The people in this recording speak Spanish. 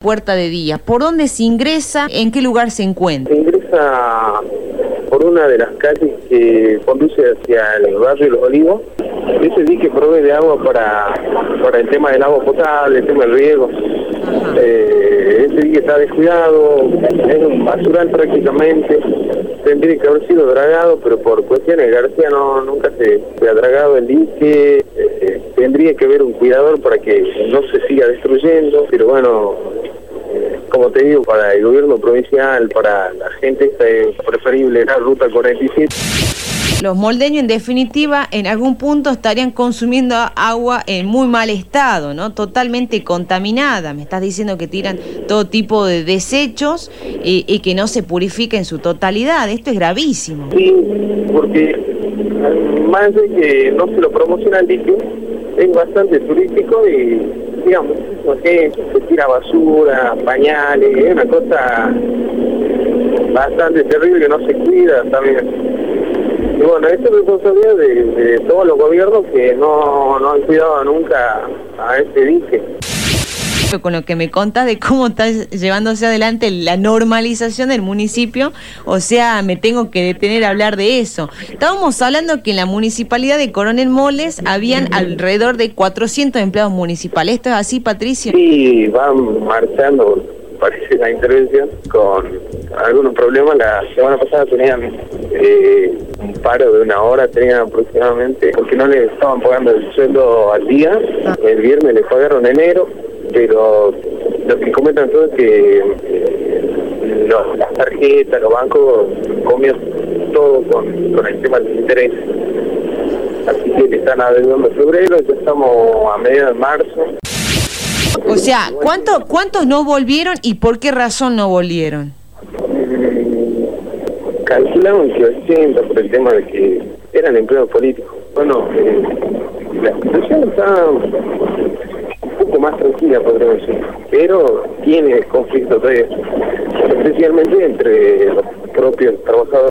puerta de día. ¿Por dónde se ingresa? ¿En qué lugar se encuentra? Se ingresa por una de las calles que conduce hacia el barrio de Los Olivos. Ese dique provee de agua para el tema del agua potable, el tema del riego. Ese dique está descuidado, es un basural prácticamente. Tendría que haber sido dragado, pero por cuestiones de García nunca se ha dragado el dique. Tendría que haber un cuidador para que no se siga destruyendo, pero bueno, como te digo, para el gobierno provincial, para la gente, es preferible la ruta 47. Los moldeños, en definitiva, en algún punto estarían consumiendo agua en muy mal estado, ¿no? Totalmente contaminada. Me estás diciendo que tiran todo tipo de desechos y que no se purifica en su totalidad. Esto es gravísimo. Sí, porque más de que no se lo promociona el dique, es bastante turístico y, digamos, se tira basura, pañales, es una cosa bastante terrible que no se cuida también. Y bueno, esto es responsabilidad de todos los gobiernos que no han cuidado nunca a este dique. Con lo que me contás de cómo está llevándose adelante la normalización del municipio, o sea, me tengo que detener a hablar de eso. Estábamos hablando que en la municipalidad de Coronel Moles habían alrededor de 400 empleados municipales. ¿Esto es así, Patricio? Sí, van marchando, parece, la intervención con algunos problemas. La semana pasada tenían un paro de 1 hora, tenían aproximadamente, porque no les estaban pagando el sueldo al día. El viernes les pagaron enero, pero lo que comentan todo es que las tarjetas, los bancos comían todo con el tema del interés. Así que le están adeudando en febrero, ya estamos a mediados de marzo. O sea, ¿cuántos no volvieron y por qué razón no volvieron? Calculamos que 80 por el tema de que eran empleados políticos. Bueno, la situación está un poco más tranquila, podríamos decir, pero tiene conflictos todavía, especialmente entre los propios trabajadores.